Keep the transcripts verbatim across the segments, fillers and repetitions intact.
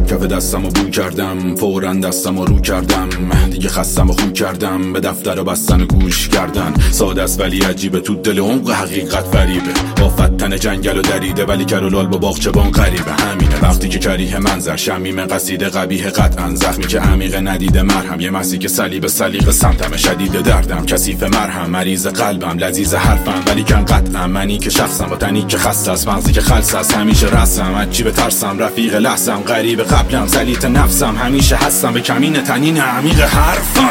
کف دستم رو بو کردم، فوراً دستم رو رو کردم. دیگه خستم و خون کردم، به دفتر و بستن و گوش کردن. ساده است ولی عجیبه، تو دل عمق حقیقت فریبه. آفت تن جنگل و دریده، ولی گر و لال با باغچبان غریبه. همینه وقتی که کریه منظر، شمیم قصیده قبیه قطعا. زخمی که عمیق ندیده مرهم، یه مسی که صلیب سلیقه سمتم. شدید دردم کثیف مرهم، مریض قلبم لذیذ حرفم. ولی کن قطعا منی که شخصم، با تنی که خسته است، مغزی که خلص است. همیشه رسم عجیب ترسم، رفیق لحظم غریب قبلم، سلیط نفسم. همیشه هستم به کمین تنین عمیق حرفم.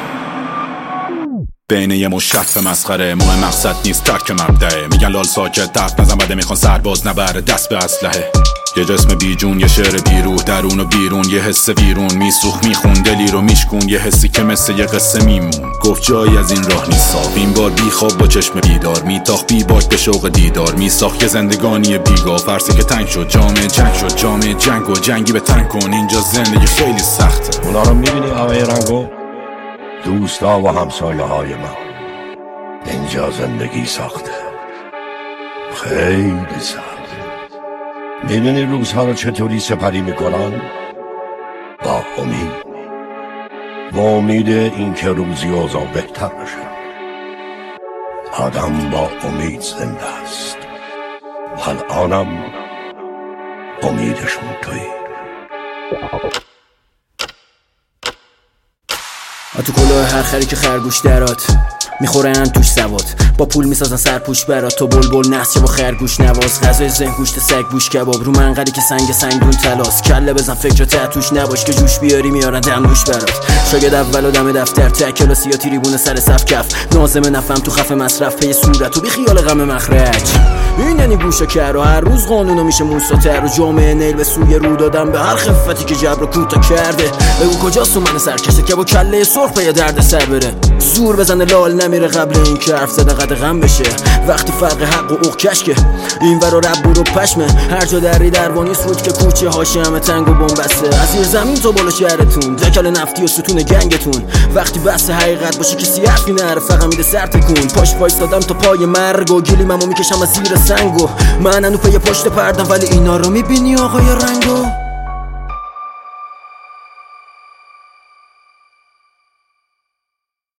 بین یه مشت مسخره، مهم مقصد نیست ترک مبدأه. میگن لال ساکت دست نزن، بده میخوان سرباز نبره دست به اسلحه. یه جسم بیجون، یه شعر بیروح، درون و بیرون یه حس ویرون. میسوخ میخون دلی رو میشکون، یه حسی که مثل یه قصه میمون. گفت جایی از این راه نیست صاف، این بار بی خواب با چشم بیدار. میتاخ بی باک به شوق دیدار، میساخت یه زندگانی بیگاه. فرسی که تنگ شد، جامعه جنگ شد، جامعه جنگ و جنگی به تنگ کن. اینجا زندگی خیلی سخته. اونا رو میبینی آقای رنگو؟ دوستا و همسایه های من. اینجا زندگی سخته، خیلی سخت. میدونی روزها رو چطوری سپری میکنن؟ با امید، با امید این که روزی اوضاع بهتر بشه. آدم با امید زنده است. الانم امیدشون تویی. تو کلاه هر خری که خرگوش درات میخورن توش سواد، با پول میسازن سرپوش برات. تو بلبل نسچه با خرگوش نواز، غذای ذهن گوشت سگ بوش کباب. رو منقری که سنگ سنگون تلاس، کله بزن فکر تحتوش نباش که جوش بیاری میارن دمنوش برات. شاگرد اول و دم دفتر، ته کلاسی یا تریبون سر صف کف. نازم نفهم تو خف مصرف، پی صورت و بی خیال غم مخرج. این یعنی گوشه کر و هر روز قانونو میشه موساتر. و جامعه نیل به سوی رو دادن به هر خفتی که جبر و کوتا کرده. بگو کجاست تو من سرکشه که با کله سرخ پی درد سر بره. زور بزنه لال نمیره قبل این که حرف زده قدغن بشه. وقتی فرق حق و اوق کشکه، این ور و رب برو پشمه. هر جا دری دروانی سود که کوچه هاشه همه تنگ و بومبسته. از زیر زمین تو بالا شهرتون، دکل نفتی و ستون گنگتون. وقتی بحث حقیقت باشه کسی حرفی نره، فقط میده سر تکون. پاش وایستادم تا پای مرگ و گلی ممو میکشم از زیر سنگو. من انو پی پشت پردم، ولی اینا رو میبینی آقای رنگو؟